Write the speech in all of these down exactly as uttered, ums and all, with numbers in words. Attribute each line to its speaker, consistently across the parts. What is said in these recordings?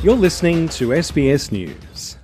Speaker 1: You're listening to S B S News.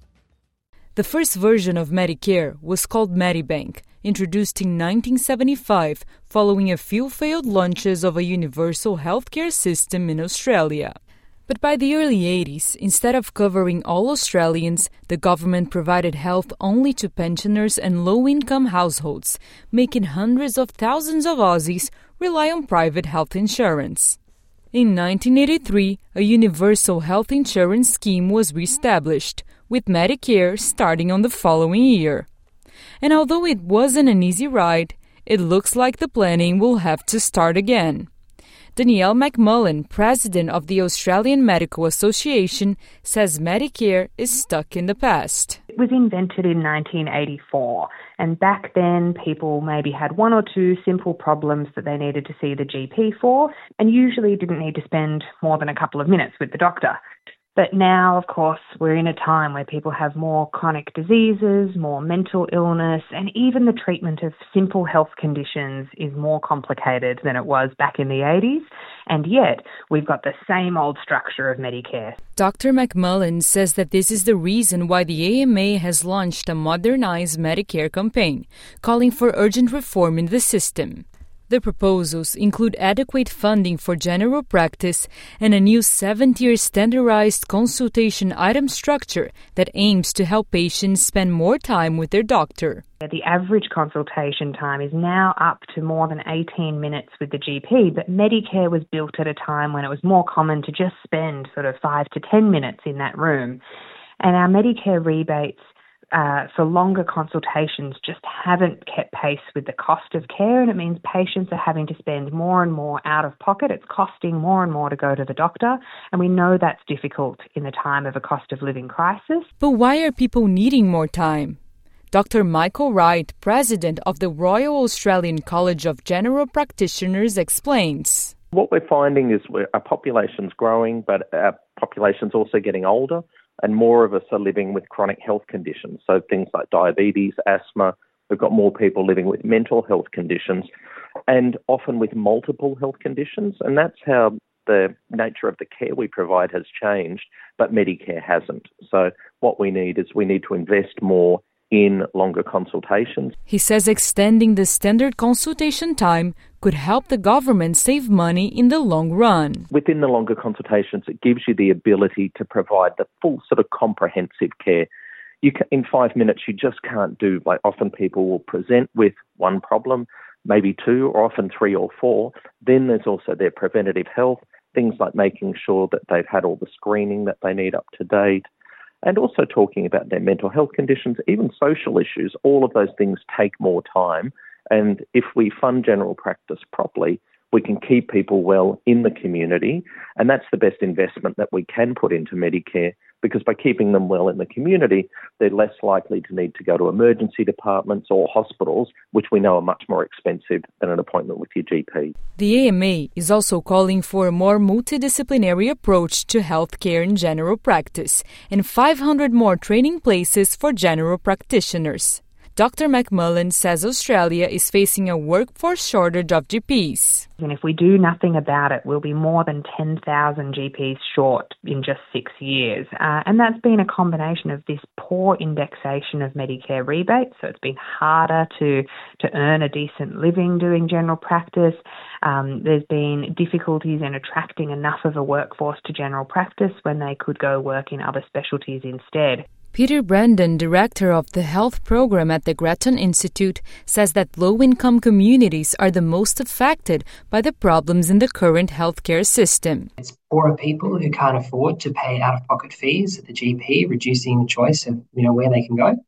Speaker 2: The first version of Medicare was called Medibank, introduced in nineteen seventy-five following a few failed launches of a universal healthcare system in Australia. But by the early eighties, instead of covering all Australians, the government provided health only to pensioners and low-income households, making hundreds of thousands of Aussies rely on private health insurance. In nineteen eighty-three, a universal health insurance scheme was re-established, with Medicare starting on the following year. And although it wasn't an easy ride, it looks like the planning will have to start again. Danielle McMullen, president of the Australian Medical Association, says Medicare is stuck in the past.
Speaker 3: It was invented in nineteen eighty-four, and back then people maybe had one or two simple problems that they needed to see the G P for, and usually didn't need to spend more than a couple of minutes with the doctor. But now, of course, we're in a time where people have more chronic diseases, more mental illness, and even the treatment of simple health conditions is more complicated than it was back in the eighties. And yet, we've got the same old structure of Medicare.
Speaker 2: Doctor McMullen says that this is the reason why the A M A has launched a modernized Medicare campaign, calling for urgent reform in the system. The proposals include adequate funding for general practice and a new seven-tier standardized consultation item structure that aims to help patients spend more time with their doctor.
Speaker 3: The average consultation time is now up to more than eighteen minutes with the G P, but Medicare was built at a time when it was more common to just spend sort of five to ten minutes in that room. And our Medicare rebates Uh, for longer consultations just haven't kept pace with the cost of care, and it means patients are having to spend more and more out of pocket. It's costing more and more to go to the doctor, and we know that's difficult in the time of a cost of living crisis.
Speaker 2: But why are people needing more time? Doctor Michael Wright, president of the Royal Australian College of General Practitioners, explains.
Speaker 4: What we're finding is our population's growing, but our population's also getting older, and more of us are living with chronic health conditions. So things like diabetes, asthma, we've got more people living with mental health conditions and often with multiple health conditions. And that's how the nature of the care we provide has changed, but Medicare hasn't. So what we need is we need to invest more in longer consultations.
Speaker 2: He says extending the standard consultation time could help the government save money in the long run.
Speaker 4: Within the longer consultations, it gives you the ability to provide the full sort of comprehensive care. You can, in five minutes, you just can't do, like often people will present with one problem, maybe two, or often three or four. Then there's also their preventative health, things like making sure that they've had all the screening that they need up to date, and also talking about their mental health conditions, even social issues. All of those things take more time. And if we fund general practice properly, we can keep people well in the community. And that's the best investment that we can put into Medicare, because by keeping them well in the community, they're less likely to need to go to emergency departments or hospitals, which we know are much more expensive than an appointment with your G P.
Speaker 2: The A M A is also calling for a more multidisciplinary approach to healthcare in general practice and five hundred more training places for general practitioners. Doctor McMullen says Australia is facing a workforce shortage of G Ps.
Speaker 3: And if we do nothing about it, we'll be more than ten thousand G Ps short in just six years. Uh, and that's been a combination of this poor indexation of Medicare rebates. So it's been harder to, to earn a decent living doing general practice. Um, there's been difficulties in attracting enough of a workforce to general practice when they could go work in other specialties instead.
Speaker 2: Peter Brandon, director of the health program at the Grattan Institute, says that low-income communities are the most affected by the problems in the current healthcare system.
Speaker 5: It's poorer people who can't afford to pay out-of-pocket fees at the G P, reducing the choice of you know where they can go.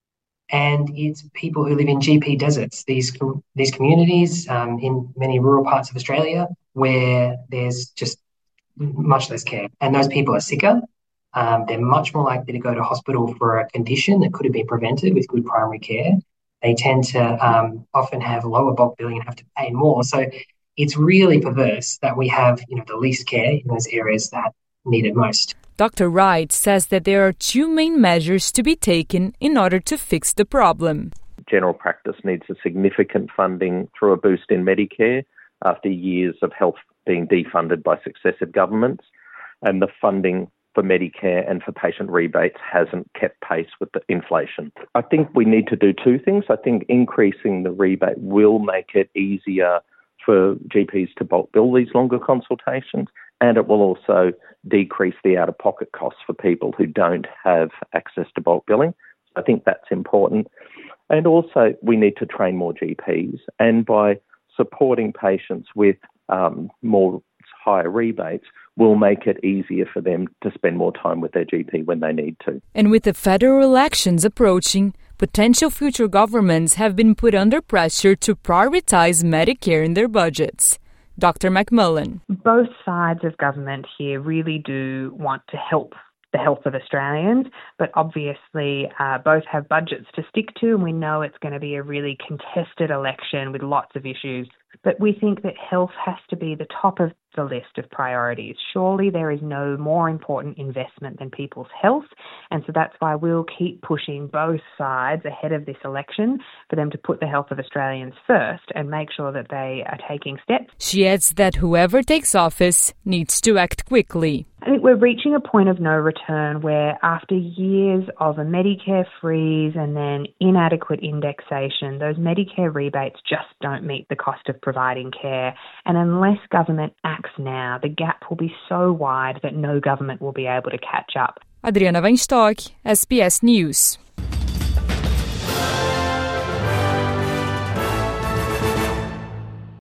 Speaker 5: And it's people who live in G P deserts, these these communities um, in many rural parts of Australia where there's just much less care, and those people are sicker. Um, they're much more likely to go to hospital for a condition that could have been prevented with good primary care. They tend to um, often have lower bulk billing and have to pay more. So it's really perverse that we have, you know, the least care in those areas that need it most.
Speaker 2: Doctor Wright says that there are two main measures to be taken in order to fix the problem.
Speaker 4: General practice needs a significant funding through a boost in Medicare after years of health being defunded by successive governments. And the funding for Medicare and for patient rebates hasn't kept pace with the inflation. I think we need to do two things. I think increasing the rebate will make it easier for G Ps to bulk bill these longer consultations, and it will also decrease the out-of-pocket costs for people who don't have access to bulk billing. I think that's important. And also, we need to train more G Ps, and by supporting patients with um, more higher rebates will make it easier for them to spend more time with their G P when they need to.
Speaker 2: And with the federal elections approaching, potential future governments have been put under pressure to prioritize Medicare in their budgets. Doctor McMullen.
Speaker 3: Both sides of government here really do want to help the health of Australians, but obviously uh, both have budgets to stick to, and we know it's going to be a really contested election with lots of issues. But we think that health has to be the top of the list of priorities. Surely there is no more important investment than people's health, and so that's why we'll keep pushing both sides ahead of this election for them to put the health of Australians first and make sure that they are taking steps.
Speaker 2: She adds that whoever takes office needs to act quickly.
Speaker 3: I think we're reaching a point of no return where after years of a Medicare freeze and then inadequate indexation, those Medicare rebates just don't meet the cost of providing care. And unless government acts now, the gap will be so wide that no government will be able to catch up.
Speaker 2: Adriana Weinstock, S B S News.